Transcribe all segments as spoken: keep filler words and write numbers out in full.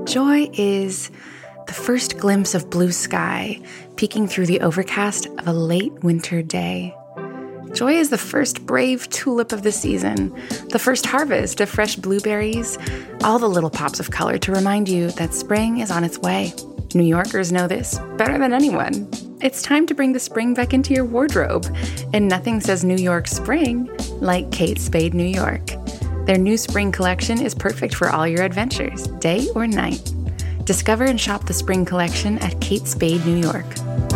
Joy is the first glimpse of blue sky peeking through the overcast of a late winter day. Joy is the first brave tulip of the season, the first harvest of fresh blueberries, all the little pops of color to remind you that spring is on its way. New Yorkers know this better than anyone. It's time to bring the spring back into your wardrobe, and nothing says New York spring like Kate Spade New York. Their new spring collection is perfect for all your adventures, day or night. Discover and shop the spring collection at Kate Spade New York.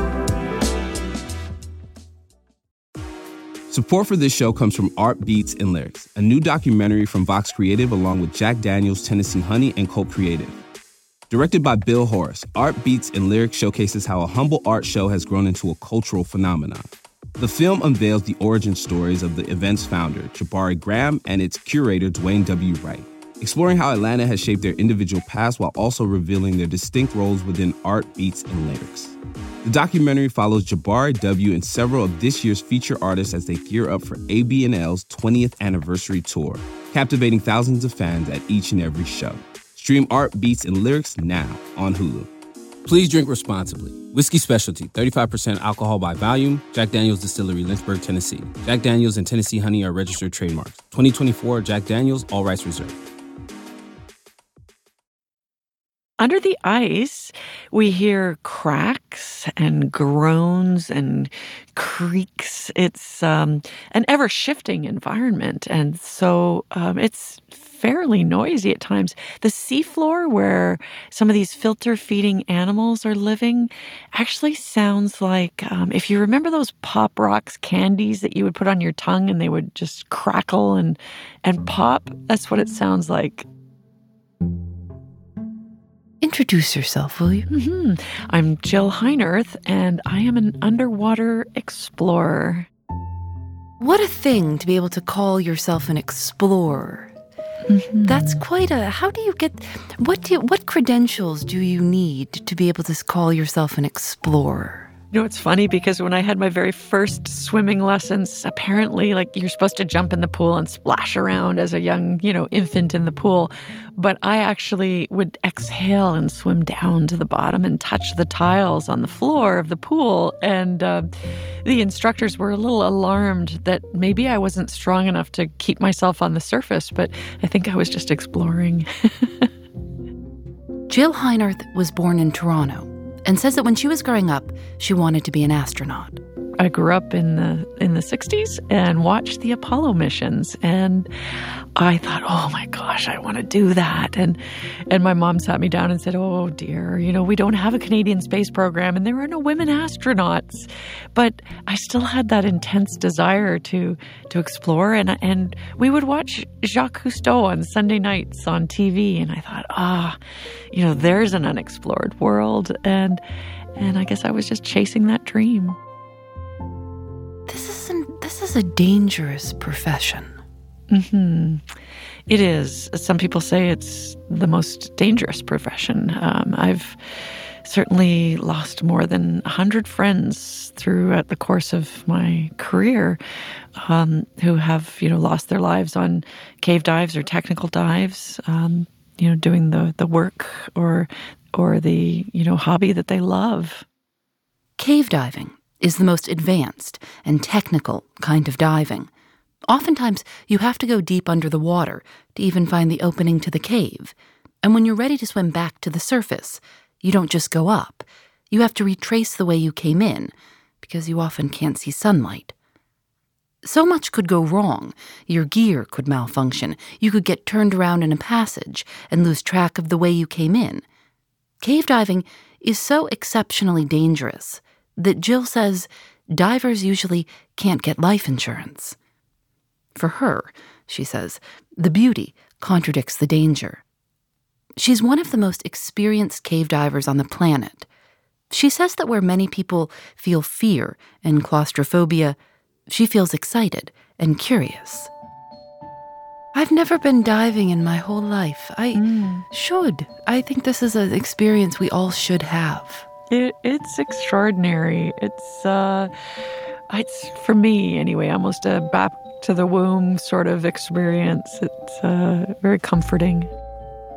Support for this show comes from Art Beats and Lyrics, a new documentary from Vox Creative along with Jack Daniels, Tennessee Honey, and Cult Creative. Directed by Bill Horace, Art Beats and Lyrics showcases how a humble art show has grown into a cultural phenomenon. The film unveils the origin stories of the event's founder, Jabari Graham, and its curator, Dwayne W. Wright, exploring how Atlanta has shaped their individual past while also revealing their distinct roles within art, beats, and lyrics. The documentary follows Jabari W. and several of this year's feature artists as they gear up for A B N L's twentieth anniversary tour, captivating thousands of fans at each and every show. Stream Art, Beats, and Lyrics now on Hulu. Please drink responsibly. Whiskey Specialty, thirty-five percent alcohol by volume. Jack Daniel's Distillery, Lynchburg, Tennessee. Jack Daniel's and Tennessee Honey are registered trademarks. twenty twenty-four Jack Daniel's, all rights reserved. Under the ice, we hear cracks and groans and creaks. It's um, an ever-shifting environment, and so um, it's fairly noisy at times. The seafloor where some of these filter-feeding animals are living actually sounds like, um, if you remember those Pop Rocks candies that you would put on your tongue and they would just crackle and, and pop, that's what it sounds like. Introduce yourself, will you? Mm-hmm. I'm Jill Heinerth, and I am an underwater explorer. What a thing to be able to call yourself an explorer. Mm-hmm. That's quite a... How do you get... What do you, what credentials do you need to be able to call yourself an explorer? You know, it's funny because when I had my very first swimming lessons, apparently, like, you're supposed to jump in the pool and splash around as a young, you know, infant in the pool. But I actually would exhale and swim down to the bottom and touch the tiles on the floor of the pool. And uh, the instructors were a little alarmed that maybe I wasn't strong enough to keep myself on the surface, but I think I was just exploring. Jill Heinerth was born in Toronto and says that when she was growing up, she wanted to be an astronaut. I grew up in the in the sixties and watched the Apollo missions, and I thought, oh my gosh, I want to do that. And and my mom sat me down and said, oh dear, you know, we don't have a Canadian space program and there are no women astronauts. But I still had that intense desire to to explore, and and we would watch Jacques Cousteau on Sunday nights on T V, and I thought, ah, you know, there's an unexplored world, and and I guess I was just chasing that dream. This isn't, this is a dangerous profession. Mm-hmm. It is. Some people say it's the most dangerous profession. Um, I've certainly lost more than one hundred friends throughout the course of my career um, who have, you know, lost their lives on cave dives or technical dives, um, you know, doing the, the work or or the, you know, hobby that they love. Cave diving is the most advanced and technical kind of diving. Oftentimes, you have to go deep under the water to even find the opening to the cave. And when you're ready to swim back to the surface, you don't just go up. You have to retrace the way you came in, because you often can't see sunlight. So much could go wrong. Your gear could malfunction. You could get turned around in a passage and lose track of the way you came in. Cave diving is so exceptionally dangerous that Jill says divers usually can't get life insurance. For her, she says, the beauty contradicts the danger. She's one of the most experienced cave divers on the planet. She says that where many people feel fear and claustrophobia, she feels excited and curious. I've never been diving in my whole life. I mm. should. I think this is an experience we all should have. It, it's extraordinary. It's, uh, it's, for me anyway, almost a back to the womb sort of experience. It's uh, very comforting.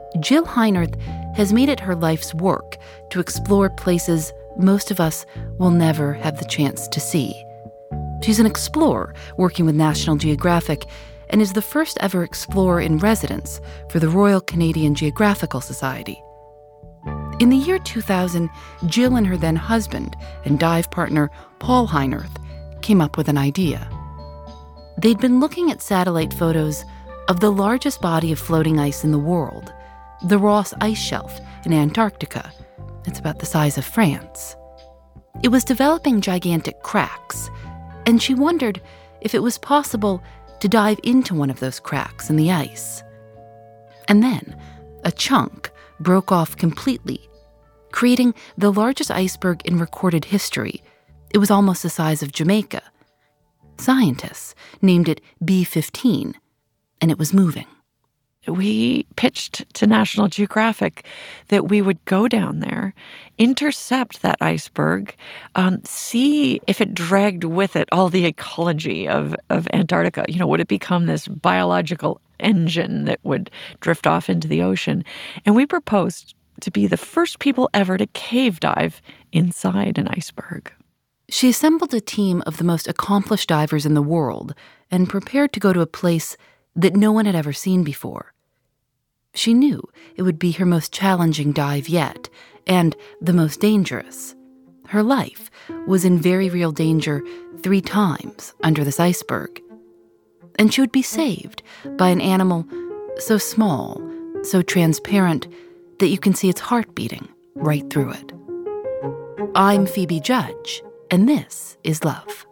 Jill Heinerth has made it her life's work to explore places most of us will never have the chance to see. She's an explorer working with National Geographic and is the first ever explorer in residence for the Royal Canadian Geographical Society. In the year two thousand, Jill and her then husband and dive partner Paul Heinerth came up with an idea. They'd been looking at satellite photos of the largest body of floating ice in the world, the Ross Ice Shelf in Antarctica. It's about the size of France. It was developing gigantic cracks, and she wondered if it was possible to dive into one of those cracks in the ice. And then a chunk broke off completely, creating the largest iceberg in recorded history. It was almost the size of Jamaica. Scientists named it B fifteen, and it was moving. We pitched to National Geographic that we would go down there, intercept that iceberg, um, see if it dragged with it all the ecology of, of Antarctica. You know, would it become this biological engine that would drift off into the ocean? And we proposed to be the first people ever to cave dive inside an iceberg. She assembled a team of the most accomplished divers in the world and prepared to go to a place that no one had ever seen before. She knew it would be her most challenging dive yet, and the most dangerous. Her life was in very real danger three times under this iceberg. And she would be saved by an animal so small, so transparent, that you can see its heart beating right through it. I'm Phoebe Judge, and this is Love.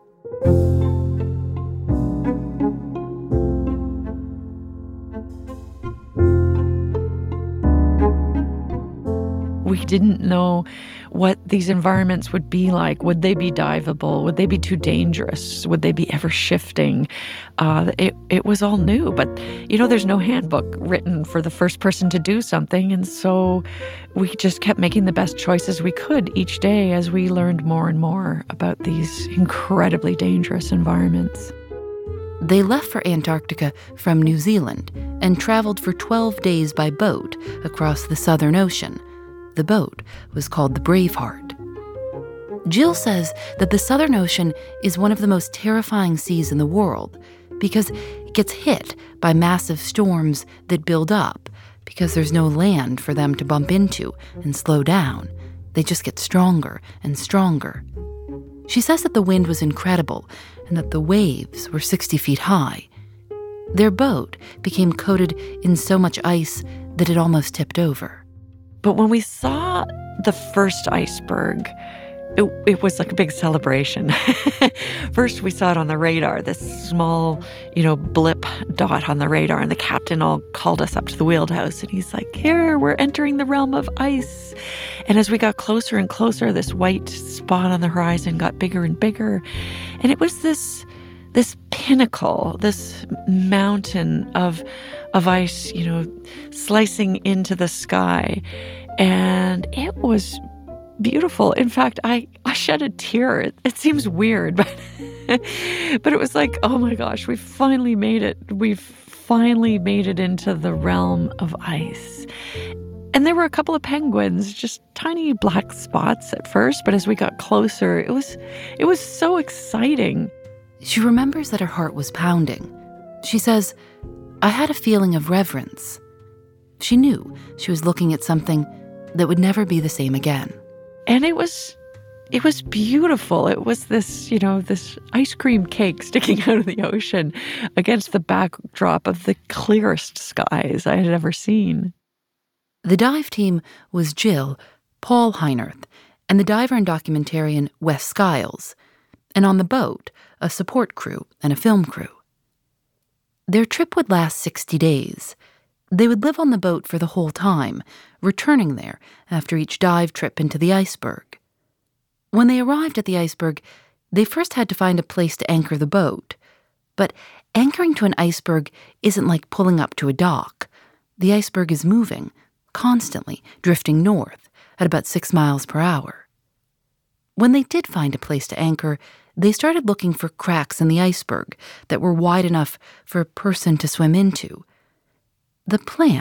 We didn't know what these environments would be like. Would they be diveable? Would they be too dangerous? Would they be ever shifting? Uh, it, it was all new. But, you know, there's no handbook written for the first person to do something. And so we just kept making the best choices we could each day as we learned more and more about these incredibly dangerous environments. They left for Antarctica from New Zealand and traveled for twelve days by boat across the Southern Ocean. The boat was called the Braveheart. Jill says that the Southern Ocean is one of the most terrifying seas in the world because it gets hit by massive storms that build up because there's no land for them to bump into and slow down. They just get stronger and stronger. She says that the wind was incredible and that the waves were sixty feet high. Their boat became coated in so much ice that it almost tipped over. But when we saw the first iceberg, it, it was like a big celebration. First, we saw it on the radar, this small, you know, blip dot on the radar, and the captain all called us up to the wheelhouse, and he's like, here, we're entering the realm of ice. And as we got closer and closer, this white spot on the horizon got bigger and bigger, and it was this this pinnacle, this mountain of of ice, you know, slicing into the sky. And it was beautiful. In fact, I, I shed a tear. It, it seems weird, but but it was like, oh my gosh, we finally made it. We've finally made it into the realm of ice. And there were a couple of penguins, just tiny black spots at first, but as we got closer, it was it was so exciting. She remembers that her heart was pounding. She says, I had a feeling of reverence. She knew she was looking at something that would never be the same again. And it was it was beautiful. It was this, you know, this ice cream cake sticking out of the ocean against the backdrop of the clearest skies I had ever seen. The dive team was Jill, Paul Heinerth, and the diver and documentarian Wes Skiles, and on the boat, a support crew and a film crew. Their trip would last sixty days. They would live on the boat for the whole time, returning there after each dive trip into the iceberg. When they arrived at the iceberg, they first had to find a place to anchor the boat. But anchoring to an iceberg isn't like pulling up to a dock. The iceberg is moving, constantly, drifting north at about six miles per hour. When they did find a place to anchor, they started looking for cracks in the iceberg that were wide enough for a person to swim into. The plan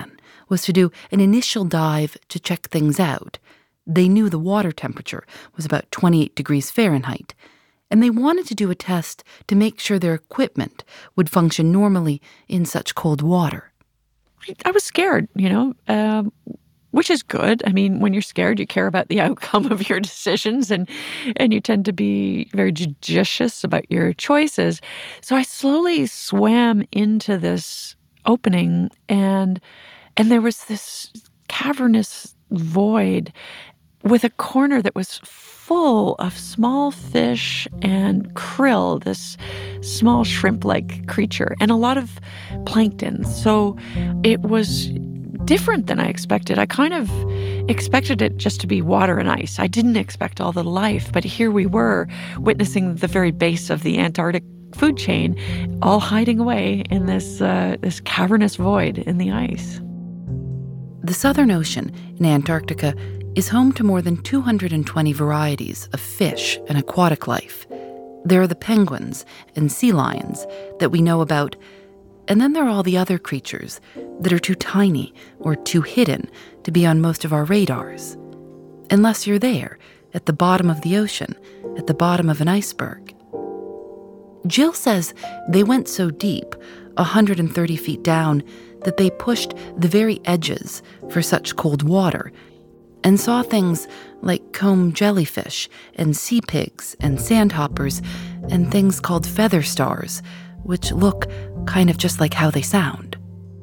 was to do an initial dive to check things out. They knew the water temperature was about twenty-eight degrees Fahrenheit, and they wanted to do a test to make sure their equipment would function normally in such cold water. I was scared, you know, um, which is good. I mean, when you're scared, you care about the outcome of your decisions, and and you tend to be very judicious about your choices. So I slowly swam into this opening, and and there was this cavernous void with a corner that was full of small fish and krill, this small shrimp-like creature, and a lot of plankton. So it was different than I expected. I kind of expected it just to be water and ice. I didn't expect all the life, but here we were witnessing the very base of the Antarctic food chain, all hiding away in this uh, this cavernous void in the ice. The Southern Ocean in Antarctica is home to more than two hundred twenty varieties of fish and aquatic life. There are the penguins and sea lions that we know about, and then there are all the other creatures that are too tiny or too hidden to be on most of our radars. Unless you're there, at the bottom of the ocean, at the bottom of an iceberg. Jill says they went so deep, one hundred thirty feet down, that they pushed the very edges for such cold water and saw things like comb jellyfish and sea pigs and sandhoppers and things called feather stars, which look kind of just like how they sound.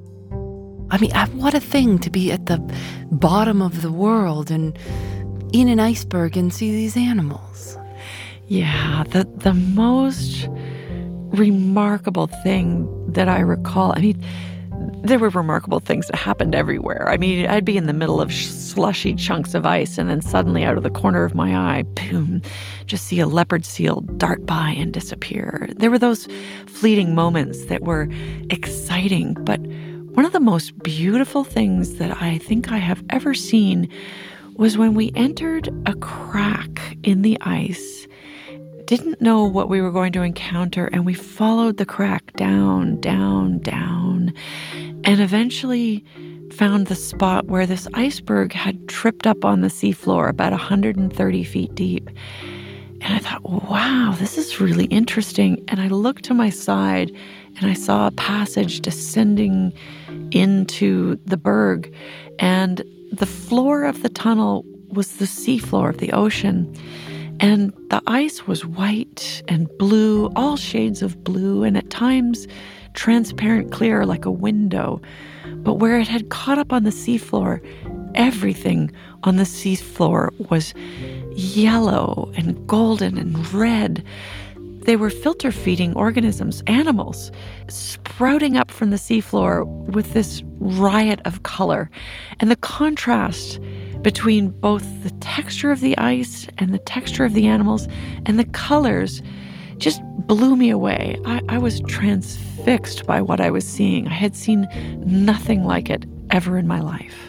I mean, what a thing to be at the bottom of the world and in an iceberg and see these animals. Yeah, the the most remarkable thing that I recall, I mean, there were remarkable things that happened everywhere. I mean, I'd be in the middle of slushy chunks of ice, and then suddenly out of the corner of my eye, boom, just see a leopard seal dart by and disappear. There were those fleeting moments that were exciting, but one of the most beautiful things that I think I have ever seen was when we entered a crack in the ice, didn't know what we were going to encounter, and we followed the crack down, down, down, and eventually found the spot where this iceberg had tripped up on the seafloor about one hundred thirty feet deep. And I thought, wow, this is really interesting. And I looked to my side and I saw a passage descending into the berg, and the floor of the tunnel was the seafloor of the ocean. And the ice was white and blue, all shades of blue, and at times transparent clear like a window. But where it had caught up on the seafloor, everything on the seafloor was yellow and golden and red. They were filter-feeding organisms, animals, sprouting up from the seafloor with this riot of color. And the contrast between both the texture of the ice and the texture of the animals and the colors just blew me away. I, I was transfixed by what I was seeing. I had seen nothing like it ever in my life.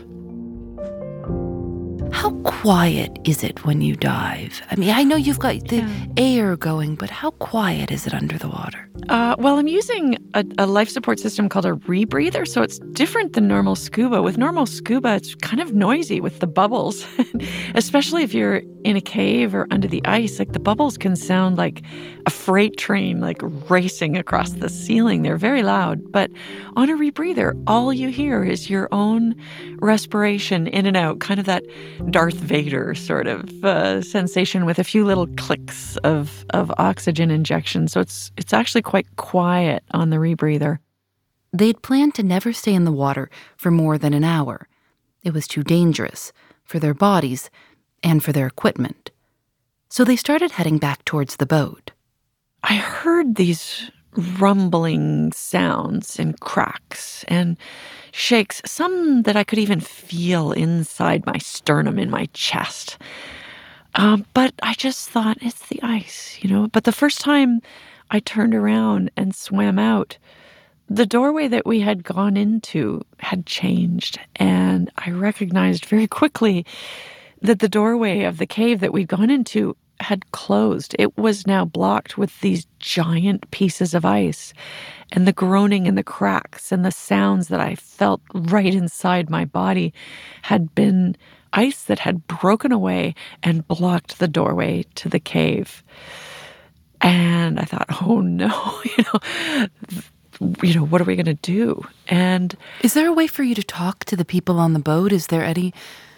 How quiet is it when you dive? I mean, I know you've got the yeah. air going, but how quiet is it under the water? Uh, well, I'm using a, a life support system called a rebreather, so it's different than normal scuba. With normal scuba, it's kind of noisy with the bubbles, especially if you're in a cave or under the ice. Like, the bubbles can sound like a freight train, like racing across the ceiling. They're very loud. But on a rebreather, all you hear is your own respiration in and out, kind of that Darth Vader sort of uh, sensation with a few little clicks of, of oxygen injection. So it's it's actually quite quiet on the rebreather. They'd planned to never stay in the water for more than an hour. It was too dangerous for their bodies and for their equipment. So they started heading back towards the boat. I heard these rumbling sounds and cracks and shakes, some that I could even feel inside my sternum, in my chest. Um, but I just thought, it's the ice, you know. But the first time I turned around and swam out, the doorway that we had gone into had changed, and I recognized very quickly that the doorway of the cave that we'd gone into had closed. It was now blocked with these giant pieces of ice, and the groaning and the cracks and the sounds that I felt right inside my body had been ice that had broken away and blocked the doorway to the cave. And I thought, oh no, you know, you know, what are we going to do? And is there a way for you to talk to the people on the boat? Is there any?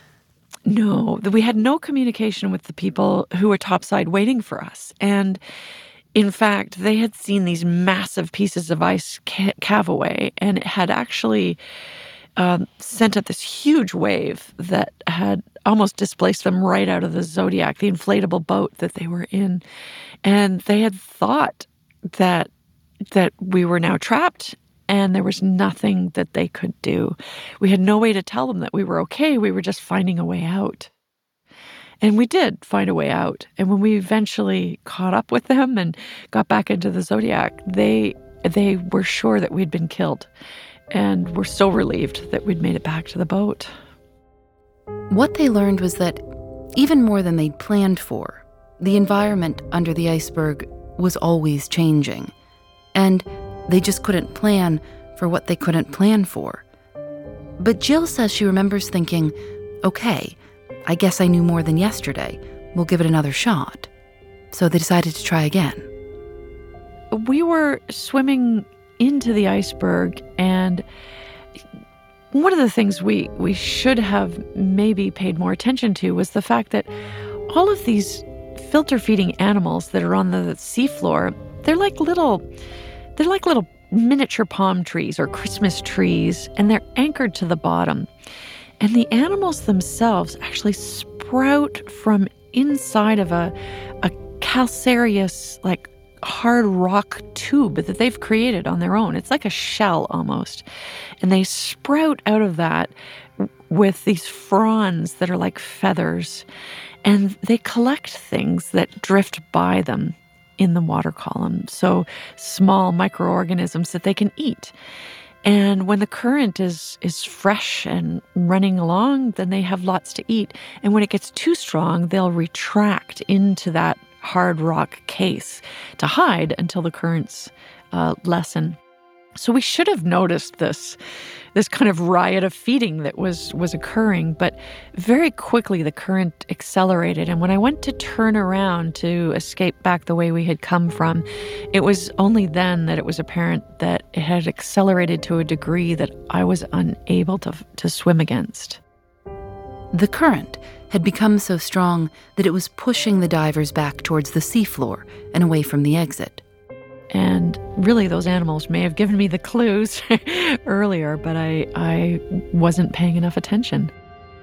No, we had no communication with the people who were topside waiting for us. And in fact, they had seen these massive pieces of ice ca- calve away, and it had actually um, sent up this huge wave that had almost displaced them right out of the Zodiac, the inflatable boat that they were in. And they had thought that that we were now trapped, and there was nothing that they could do. We had no way to tell them that we were okay. We were just finding a way out. And we did find a way out. And when we eventually caught up with them and got back into the Zodiac, they they were sure that we'd been killed, and were so relieved that we'd made it back to the boat. What they learned was that even more than they'd planned for, the environment under the iceberg was always changing. And they just couldn't plan for what they couldn't plan for. But Jill says she remembers thinking, okay, I guess I knew more than yesterday. We'll give it another shot. So they decided to try again. We were swimming into the iceberg, and one of the things we, we should have maybe paid more attention to was the fact that all of these filter-feeding animals that are on the seafloor, they're like little, they're like little miniature palm trees or Christmas trees, and they're anchored to the bottom. And the animals themselves actually sprout from inside of a, a calcareous, like hard rock tube that they've created on their own. It's like a shell almost. And they sprout out of that with these fronds that are like feathers. And they collect things that drift by them in the water column. So small microorganisms that they can eat. And when the current is is fresh and running along, then they have lots to eat. And when it gets too strong, they'll retract into that hard rock case to hide until the currents uh, lessen. So we should have noticed this, this kind of riot of feeding that was, was occurring, but very quickly the current accelerated. And when I went to turn around to escape back the way we had come from, it was only then that it was apparent that it had accelerated to a degree that I was unable to, to swim against. The current had become so strong that it was pushing the divers back towards the seafloor and away from the exit. And really, those animals may have given me the clues earlier, but I, I wasn't paying enough attention.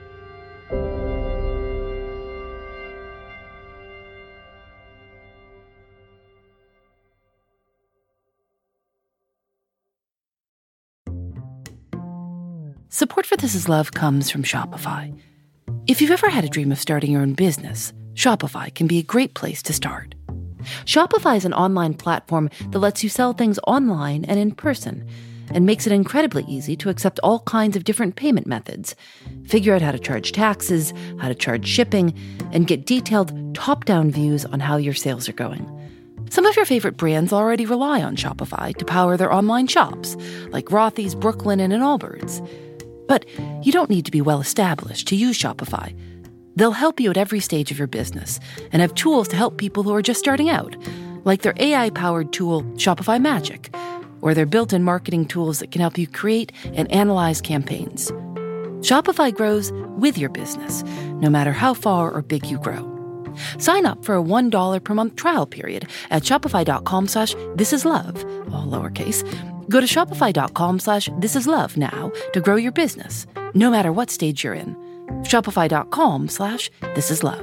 Support for This Is Love comes from Shopify. If you've ever had a dream of starting your own business, Shopify can be a great place to start. Shopify is an online platform that lets you sell things online and in person, and makes it incredibly easy to accept all kinds of different payment methods, figure out how to charge taxes, how to charge shipping, and get detailed top-down views on how your sales are going. Some of your favorite brands already rely on Shopify to power their online shops, like Rothy's, Brooklinen, and Allbirds. But you don't need to be well-established to use Shopify. They'll help you at every stage of your business and have tools to help people who are just starting out, like their A I-powered tool, Shopify Magic, or their built-in marketing tools that can help you create and analyze campaigns. Shopify grows with your business, no matter how far or big you grow. Sign up for a one dollar per month trial period at shopify.com slash thisislove, all lowercase. Go to shopify.com slash thisislove now to grow your business, no matter what stage you're in. Shopify.com slash thisislove.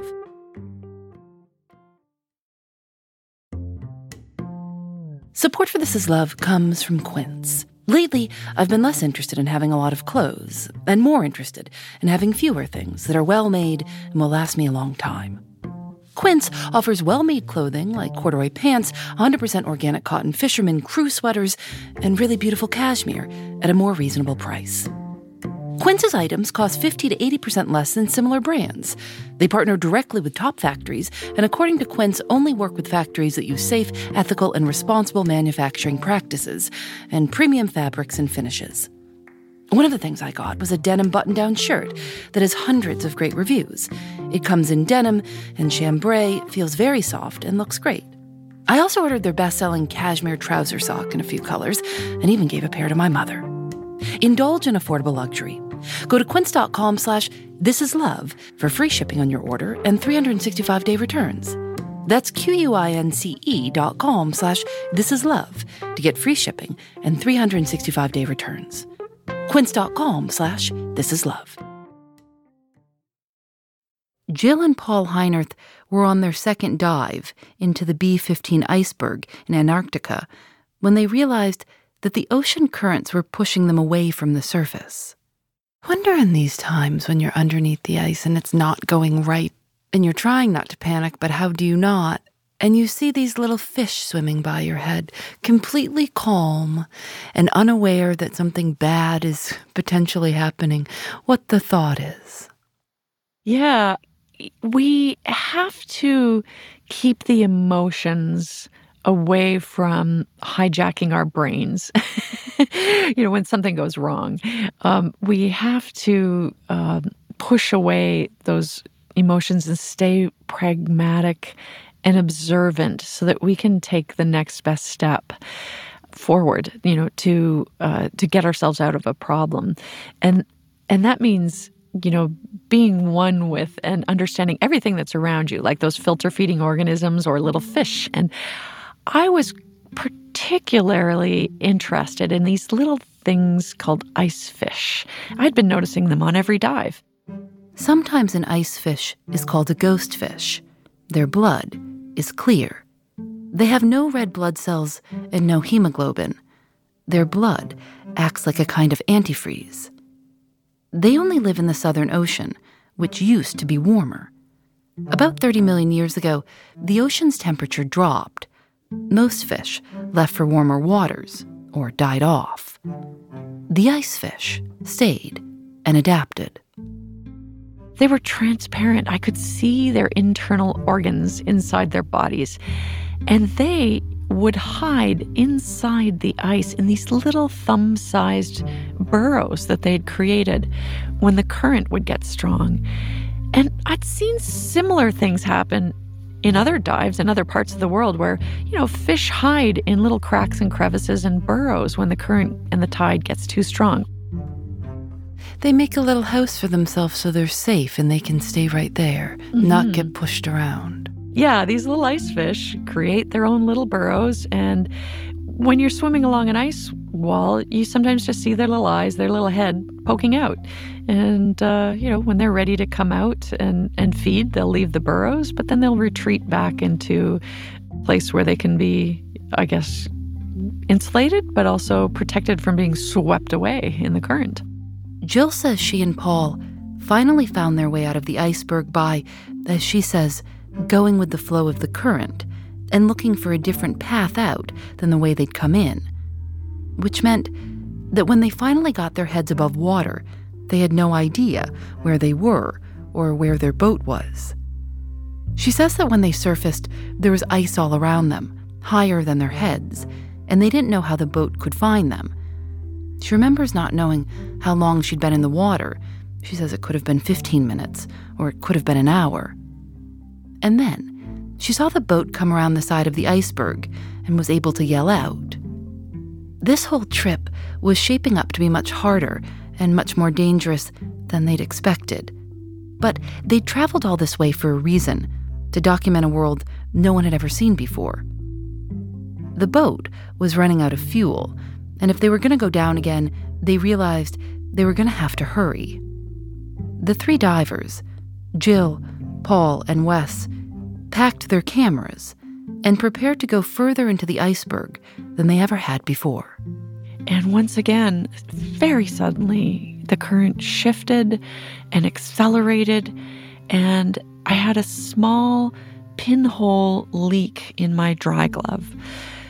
Support for This Is Love comes from Quince. Lately, I've been less interested in having a lot of clothes and more interested in having fewer things that are well-made and will last me a long time. Quince offers well-made clothing like corduroy pants, one hundred percent organic cotton fisherman crew sweaters, and really beautiful cashmere at a more reasonable price. Quince's items cost fifty to eighty percent less than similar brands. They partner directly with top factories, and according to Quince, only work with factories that use safe, ethical, and responsible manufacturing practices, and premium fabrics and finishes. One of the things I got was a denim button-down shirt that has hundreds of great reviews. It comes in denim and chambray, feels very soft, and looks great. I also ordered their best-selling cashmere trouser sock in a few colors, and even gave a pair to my mother. Indulge in affordable luxury. Go to quince.com slash thisislove for free shipping on your order and three hundred sixty-five day returns. That's Q-U-I-N-C-E dot com slash thisislove to get free shipping and three hundred sixty-five day returns. Quince.com slash thisislove. Jill and Paul Heinerth were on their second dive into the B fifteen iceberg in Antarctica when they realized that the ocean currents were pushing them away from the surface. Wonder in these times when you're underneath the ice and it's not going right, and you're trying not to panic, but how do you not? And you see these little fish swimming by your head, completely calm and unaware that something bad is potentially happening, what the thought is. Yeah, we have to keep the emotions away from hijacking our brains. You know, when something goes wrong, um, we have to uh, push away those emotions and stay pragmatic and observant so that we can take the next best step forward, you know, to uh, to get ourselves out of a problem. And and that means, you know, being one with and understanding everything that's around you, like those filter feeding organisms or little fish. And I was particularly interested in these little things called ice fish. I'd been noticing them on every dive. Sometimes an ice fish is called a ghost fish. Their blood is clear. They have no red blood cells and no hemoglobin. Their blood acts like a kind of antifreeze. They only live in the Southern Ocean, which used to be warmer. About thirty million years ago, the ocean's temperature dropped. Most fish left for warmer waters or died off. The ice fish stayed and adapted. They were transparent. I could see their internal organs inside their bodies. And they would hide inside the ice in these little thumb-sized burrows that they'd created when the current would get strong. And I'd seen similar things happen in other dives in other parts of the world where, you know, fish hide in little cracks and crevices and burrows when the current and the tide gets too strong. They make a little house for themselves so they're safe and they can stay right there, mm-hmm. not get pushed around. Yeah, these little ice fish create their own little burrows, and when you're swimming along an ice wall, you sometimes just see their little eyes, their little head poking out. And, uh, you know, when they're ready to come out and, and feed, they'll leave the burrows, but then they'll retreat back into a place where they can be, I guess, insulated, but also protected from being swept away in the current. Jill says she and Paul finally found their way out of the iceberg by, as she says, going with the flow of the current and looking for a different path out than the way they'd come in, which meant that when they finally got their heads above water, they had no idea where they were or where their boat was. She says that when they surfaced, there was ice all around them, higher than their heads, and they didn't know how the boat could find them. She remembers not knowing how long she'd been in the water. She says it could have been fifteen minutes, or it could have been an hour. And then she saw the boat come around the side of the iceberg and was able to yell out. This whole trip was shaping up to be much harder and much more dangerous than they'd expected. But they'd traveled all this way for a reason, to document a world no one had ever seen before. The boat was running out of fuel, and if they were going to go down again, they realized they were going to have to hurry. The three divers, Jill, Paul, and Wes, packed their cameras and prepared to go further into the iceberg than they ever had before. And once again, very suddenly, the current shifted and accelerated, and I had a small pinhole leak in my dry glove.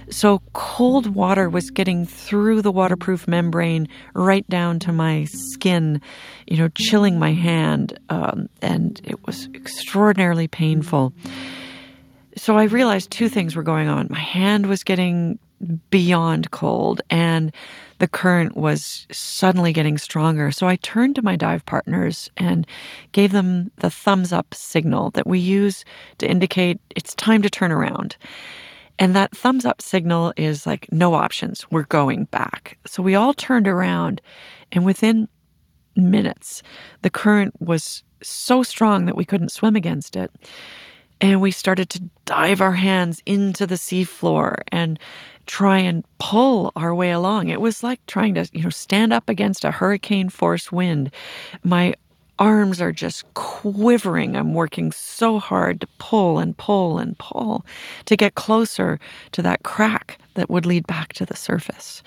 So cold water was getting through the waterproof membrane right down to my skin, you know, chilling my hand, um, and it was extraordinarily painful. So I realized two things were going on. My hand was getting beyond cold, and the current was suddenly getting stronger. So I turned to my dive partners and gave them the thumbs up signal that we use to indicate it's time to turn around. And that thumbs up signal is like, no options, we're going back. So we all turned around, and within minutes, the current was so strong that we couldn't swim against it. And we started to dive our hands into the seafloor and try and pull our way along. It was like trying to, you know, stand up against a hurricane force wind. My arms are just quivering. I'm working so hard to pull and pull and pull to get closer to that crack that would lead back to the surface.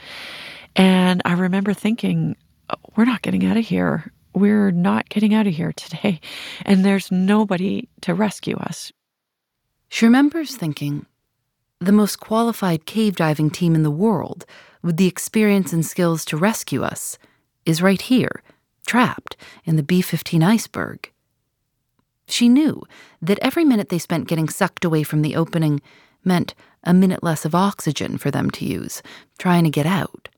And I remember thinking, oh, we're not getting out of here. We're not getting out of here today. And there's nobody to rescue us. She remembers thinking, the most qualified cave diving team in the world, with the experience and skills to rescue us, is right here, trapped in the B fifteen iceberg. She knew that every minute they spent getting sucked away from the opening meant a minute less of oxygen for them to use, trying to get out.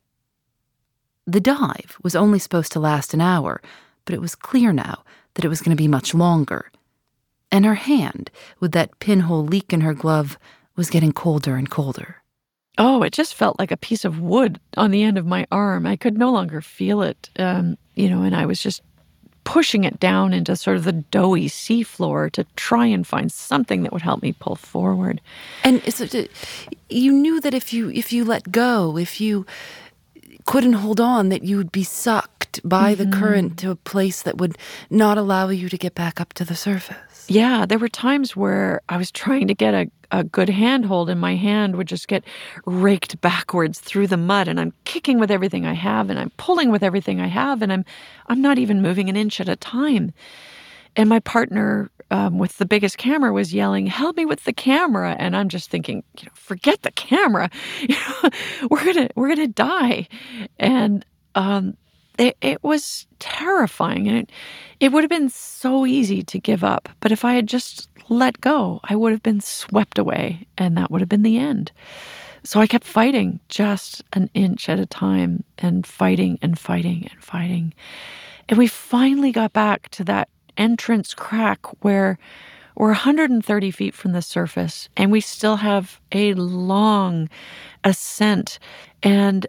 The dive was only supposed to last an hour, but it was clear now that it was going to be much longer. And her hand, with that pinhole leak in her glove, was getting colder and colder. Oh, it just felt like a piece of wood on the end of my arm. I could no longer feel it, um, you know, and I was just pushing it down into sort of the doughy seafloor to try and find something that would help me pull forward. And so, you knew that if you if you let go, if you couldn't hold on, that you would be sucked by mm-hmm. the current to a place that would not allow you to get back up to the surface. Yeah, there were times where I was trying to get a, a good handhold and my hand would just get raked backwards through the mud, and I'm kicking with everything I have and I'm pulling with everything I have, and I'm I'm not even moving an inch at a time. And my partner um, with the biggest camera was yelling, "Help me with the camera!" And I'm just thinking, you know, forget the camera. You know, we're gonna we're gonna die. And um, it, it was terrifying, and it it would have been so easy to give up. But if I had just let go, I would have been swept away, and that would have been the end. So I kept fighting just an inch at a time, and fighting and fighting and fighting. And we finally got back to that entrance crack where we're one hundred thirty feet from the surface, and we still have a long ascent. And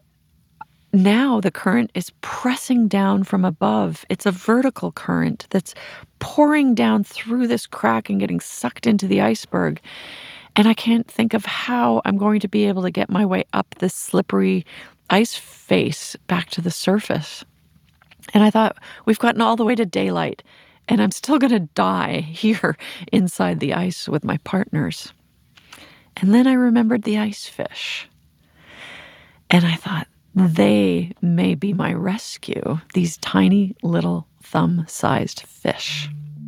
now the current is pressing down from above. It's a vertical current that's pouring down through this crack and getting sucked into the iceberg. And I can't think of how I'm going to be able to get my way up this slippery ice face back to the surface. And I thought, we've gotten all the way to daylight, and I'm still going to die here inside the ice with my partners. And then I remembered the ice fish. And I thought, they may be my rescue, these tiny little thumb-sized fish.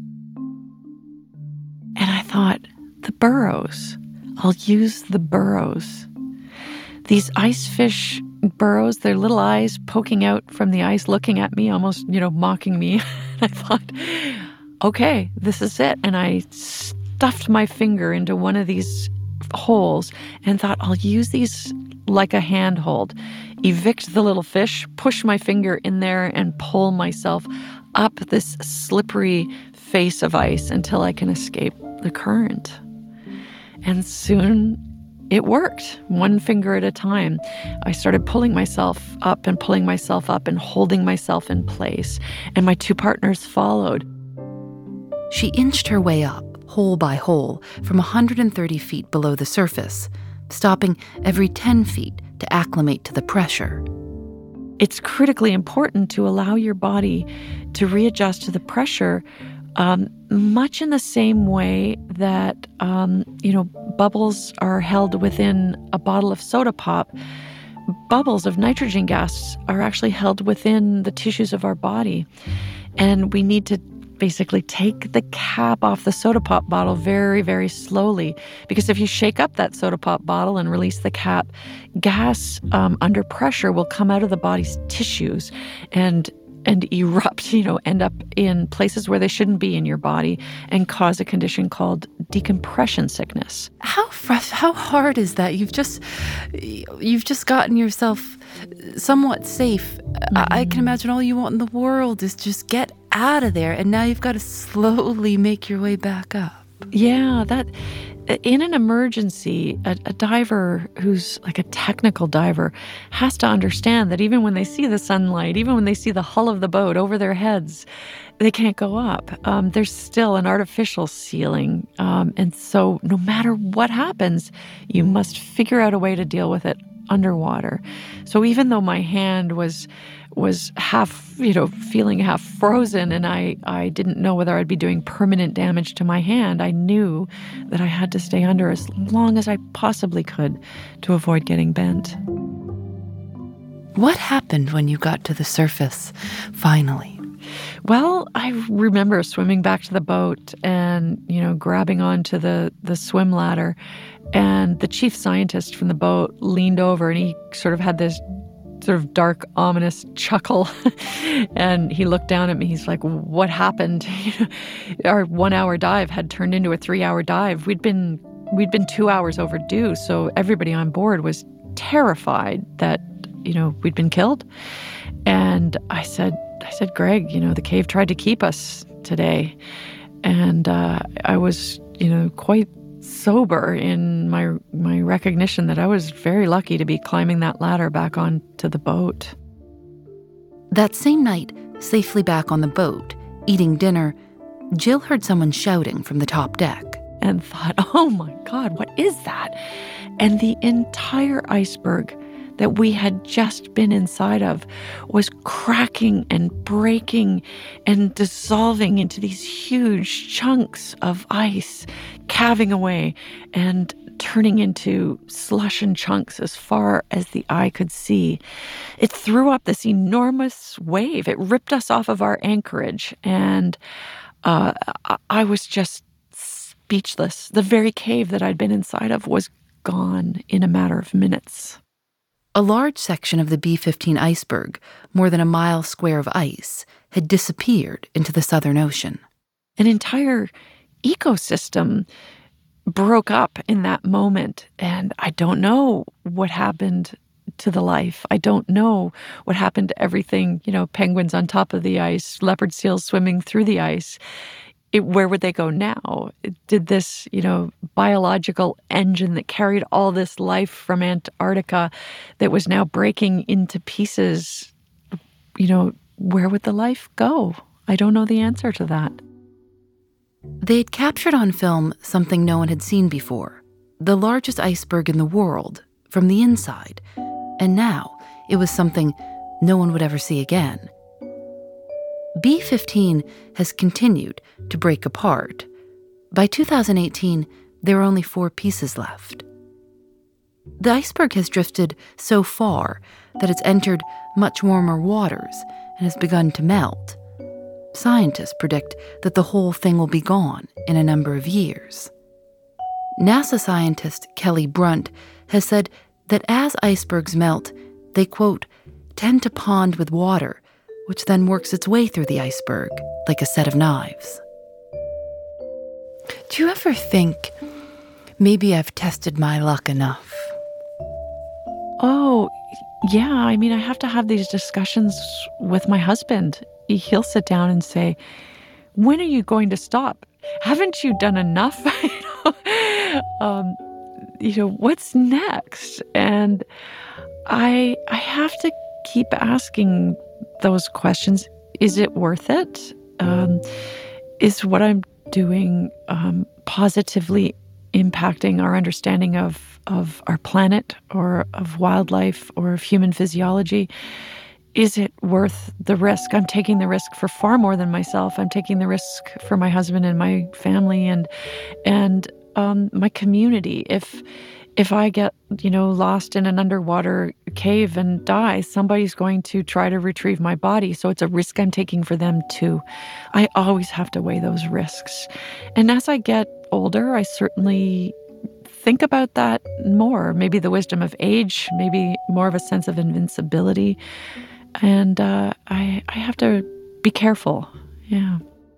And I thought, the burrows. I'll use the burrows. These ice fish burrows, their little eyes poking out from the ice, looking at me, almost, you know, mocking me. I thought, okay, this is it. And I stuffed my finger into one of these holes and thought, I'll use these like a handhold, evict the little fish, push my finger in there and pull myself up this slippery face of ice until I can escape the current. And soon it worked, one finger at a time. I started pulling myself up and pulling myself up and holding myself in place, and my two partners followed. She inched her way up, hole by hole, from one hundred thirty feet below the surface, stopping every ten feet to acclimate to the pressure. It's critically important to allow your body to readjust to the pressure, um, much in the same way that, um, you know, bubbles are held within a bottle of soda pop. Bubbles of nitrogen gas are actually held within the tissues of our body. And we need to basically take the cap off the soda pop bottle very, very slowly. Because if you shake up that soda pop bottle and release the cap, gas um, under pressure will come out of the body's tissues and and erupt, you know, end up in places where they shouldn't be in your body and cause a condition called decompression sickness. How fresh, how hard is that? You've just, you've just gotten yourself somewhat safe. Mm-hmm. I, I can imagine all you want in the world is just get out of there, and now you've got to slowly make your way back up. Yeah, that in an emergency, a, a diver who's like a technical diver has to understand that even when they see the sunlight, even when they see the hull of the boat over their heads, they can't go up. Um, there's still an artificial ceiling. Um, and so no matter what happens, you must figure out a way to deal with it underwater. So even though my hand was was half, you know, feeling half frozen, and I, I didn't know whether I'd be doing permanent damage to my hand, I knew that I had to stay under as long as I possibly could to avoid getting bent. What happened when you got to the surface, finally? Well, I remember swimming back to the boat and, you know, grabbing onto the, the swim ladder, and the chief scientist from the boat leaned over and he sort of had this sort of dark, ominous chuckle. And he looked down at me. He's like, what happened? Our one-hour dive had turned into a three-hour dive. We'd been we'd been two hours overdue, so everybody on board was terrified that, you know, we'd been killed. And I said, I said, Greg, you know, the cave tried to keep us today. And uh, I was, you know, quite sober in my my recognition that I was very lucky to be climbing that ladder back onto the boat. That same night, safely back on the boat, eating dinner, Jill heard someone shouting from the top deck. And thought, oh my God, what is that? And the entire iceberg that we had just been inside of was cracking and breaking and dissolving into these huge chunks of ice, calving away and turning into slush and chunks as far as the eye could see. It threw up this enormous wave. It ripped us off of our anchorage, and uh, I was just speechless. The very cave that I'd been inside of was gone in a matter of minutes. A large section of the B fifteen iceberg, more than a mile square of ice, had disappeared into the Southern Ocean. An entire ecosystem broke up in that moment, and I don't know what happened to the life. I don't know what happened to everything, you know, penguins on top of the ice, leopard seals swimming through the ice. It, where would they go now? Did this, you know, biological engine that carried all this life from Antarctica that was now breaking into pieces, you know, where would the life go? I don't know the answer to that. They had captured on film something no one had seen before, the largest iceberg in the world, from the inside. And now it was something no one would ever see again. B fifteen has continued to break apart. By two thousand eighteen, there were only four pieces left. The iceberg has drifted so far that it's entered much warmer waters and has begun to melt. Scientists predict that the whole thing will be gone in a number of years. NASA scientist Kelly Brunt has said that as icebergs melt, they, quote, tend to pond with water, which then works its way through the iceberg like a set of knives. Do you ever think, maybe I've tested my luck enough? Oh, yeah. I mean, I have to have these discussions with my husband. He'll sit down and say, when are you going to stop? Haven't you done enough? you know, um, you know, what's next? And I, I have to keep asking those questions. Is it worth it? Um, is what I'm doing um, positively impacting our understanding of, of our planet or of wildlife or of human physiology? Is it worth the risk? I'm taking the risk for far more than myself. I'm taking the risk for my husband and my family and and um, my community. If if I get, you know, lost in an underwater cave and die, somebody's going to try to retrieve my body. So it's a risk I'm taking for them too. I always have to weigh those risks. And as I get older, I certainly think about that more. Maybe the wisdom of age, maybe more of a sense of invincibility. And uh, I, I have to be careful. Yeah.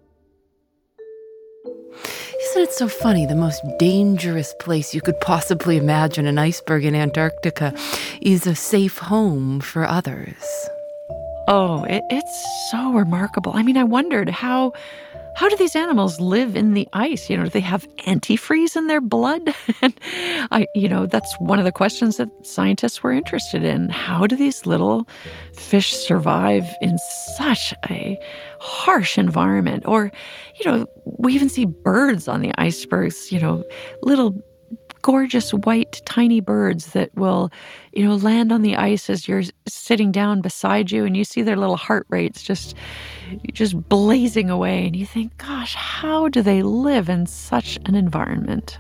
Isn't it so funny? The most dangerous place you could possibly imagine, an iceberg in Antarctica, is a safe home for others. Oh, it, it's so remarkable. I mean, I wondered how how do these animals live in the ice? You know, do they have antifreeze in their blood? And I, you know, that's one of the questions that scientists were interested in. How do these little fish survive in such a harsh environment? Or, you know, we even see birds on the icebergs, you know, little gorgeous white tiny birds that will, you know, land on the ice as you're sitting down beside you, and you see their little heart rates just just blazing away, and you think, gosh, how do they live in such an environment?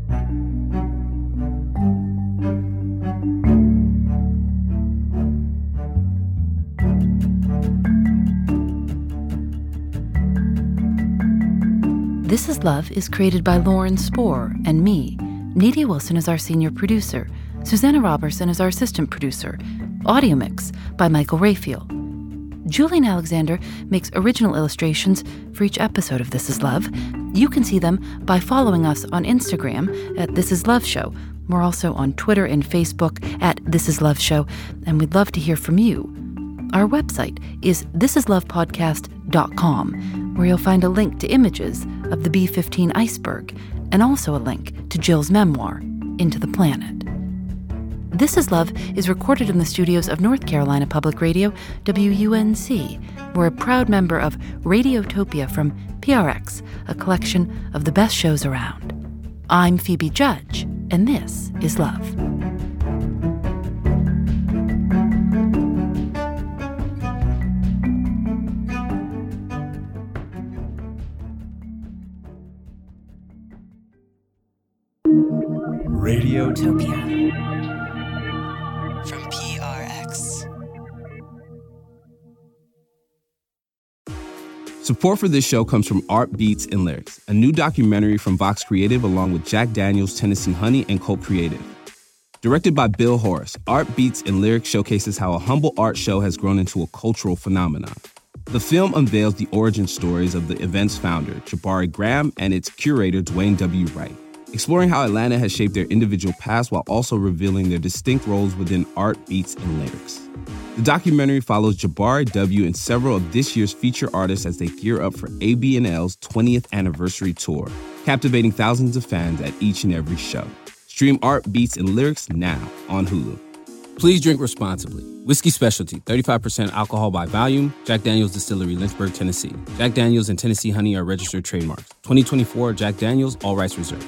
This Is Love is created by Lauren Spohr and me. Nadia Wilson is our senior producer. Susanna Robertson is our assistant producer. Audio mix by Michael Rayfield. Julian Alexander makes original illustrations for each episode of This Is Love. You can see them by following us on Instagram at This Is Love Show. We're also on Twitter and Facebook at This Is Love Show, and we'd love to hear from you. Our website is this is love podcast dot com, where you'll find a link to images of the B fifteen iceberg, and also a link to Jill's memoir, Into the Planet. This Is Love is recorded in the studios of North Carolina Public Radio, W U N C. We're a proud member of Radiotopia from P R X, a collection of the best shows around. I'm Phoebe Judge, and this is Love. Radiotopia from P R X. Support for this show comes from Art Beats and Lyrics, a new documentary from Vox Creative along with Jack Daniels, Tennessee Honey, and Colt Creative. Directed by Bill Horace, Art Beats and Lyrics showcases how a humble art show has grown into a cultural phenomenon. The film unveils the origin stories of the event's founder, Jabari Graham, and its curator, Dwayne W. Wright, exploring how Atlanta has shaped their individual paths while also revealing their distinct roles within art, beats, and lyrics. The documentary follows Jabari W. and several of this year's feature artists as they gear up for A B N L's twentieth anniversary tour, captivating thousands of fans at each and every show. Stream Art, Beats, and Lyrics now on Hulu. Please drink responsibly. Whiskey Specialty, thirty-five percent alcohol by volume. Jack Daniel's Distillery, Lynchburg, Tennessee. Jack Daniel's and Tennessee Honey are registered trademarks. twenty twenty-four Jack Daniel's, all rights reserved.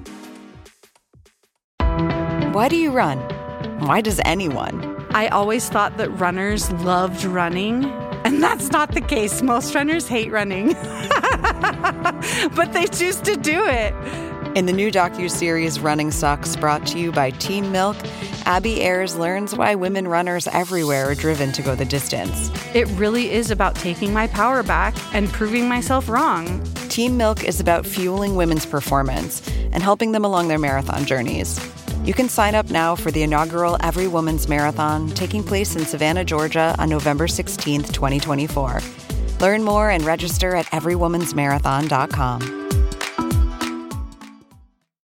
Why do you run? Why does anyone? I always thought that runners loved running, and that's not the case. Most runners hate running, but they choose to do it. In the new docuseries Running Sucks, brought to you by Team Milk, Abby Ayers learns why women runners everywhere are driven to go the distance. It really is about taking my power back and proving myself wrong. Team Milk is about fueling women's performance and helping them along their marathon journeys. You can sign up now for the inaugural Every Woman's Marathon, taking place in Savannah, Georgia on November sixteenth, twenty twenty-four. Learn more and register at every woman's marathon dot com.